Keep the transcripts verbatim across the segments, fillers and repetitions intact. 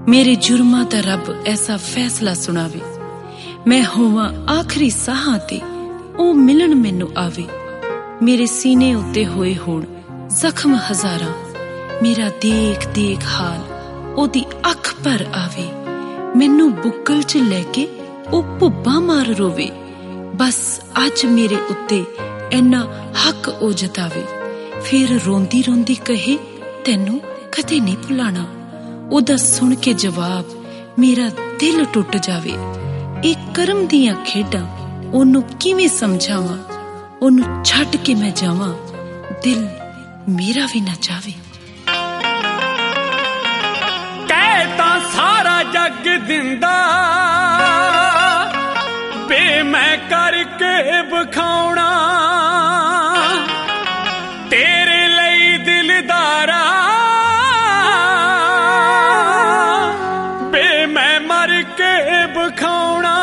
मेरे जुर्मां दा रब ऐसा फैसला सुनावे, मैं होवां आखिरी साहां ते ओ मिलन मैनू आवे। मेरे सीने उत्ते होए होण जख्म हजारां, मेरा देख देख हाल ओदी अख पर आवे। मैनू बुक्कल च लैके ओ भुब्बा मार रोवे, बस अज मेरे उत्ते इन्ना हक ओ जतावे। फिर रोंदी रोंदी कहे तैनू कदे नहीं भुलाना, ओदा सुन के जवाब मेरा दिल टुट जावे। एक करम दियां खेडां ओनू किवें समझावां, ओनू छड्ड के मैं जावां, दिल मेरा भी ना चावे। कहता सारा जग दिंदा बे मैं करके बखाउणा, तेरे लई दिलदारा बे मैं मर के बखाउणा।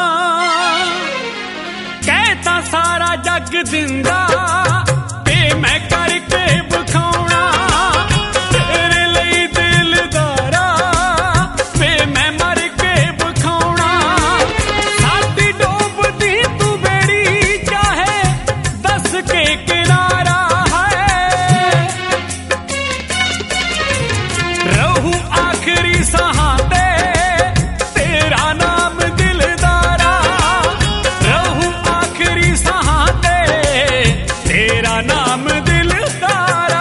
कहता सारा जग दिंदा बे मैं करके बखाउणा, तेरे लई दिलदारा बे मैं मर के बखाउणा। साडी डोबदी तू बेड़ी चाहे दस के किनारा है, रहूं आखिरी साहां ते तेरा नाम दिलदारा, रहूं आखिरी साहां ते तेरा नाम दिलदारा।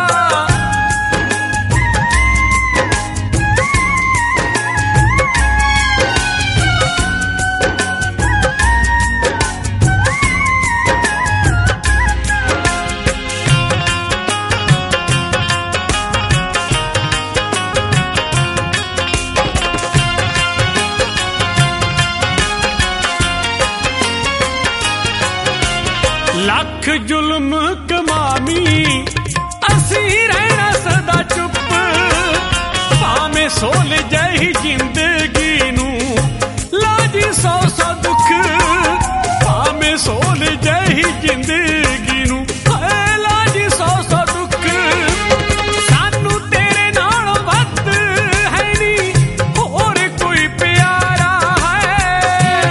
लख जुल्म कमामी असी रहना सदा चुप, भावें सोल जही जिंदगी नू लाजी सौ सौ दुख, भावें सोल जही जिंदगी नू हाय लाजी सौ सौ दुख। सानू तेरे नाल वध है नी होर कोई प्यारा है,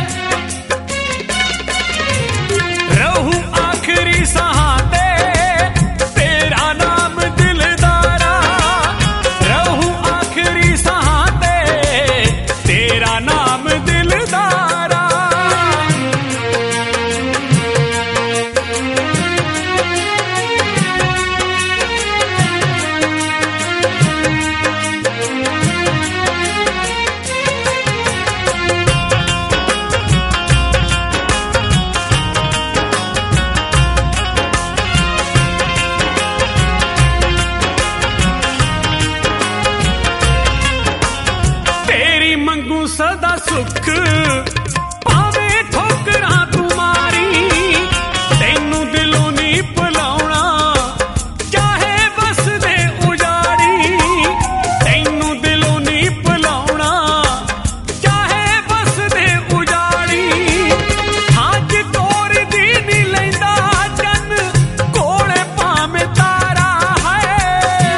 रहूं आखिरी साहां ते तेरा नाम दिलदारा, रहूं आखिरी साहां ते तेरा नाम दिलदारा। तेरी मंगू सदा सुख भावें ठोकरां तू मारी, तैनू दिलों नी भुलाउणा चाहे बस दे उजाड़ी, तैनू दिलों नी भुलाउणा चाहे बस दे उजाड़ी। हाज तोर दी नी लैंदा चन कोले भावें तारा है,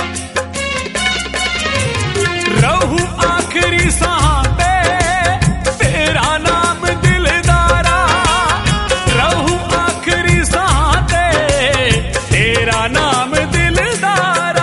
रहूं आखिरी साहां ते तेरा नाम दिलदारा, रहूं आखिरी साहां ते तेरा नाम दिलदारा।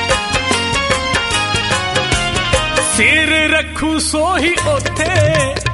सिर रखू सोही ओथे